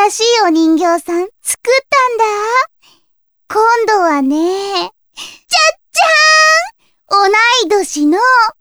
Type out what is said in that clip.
新しいお人形さん作ったんだ。今度はね、じゃっじゃーん！同い年の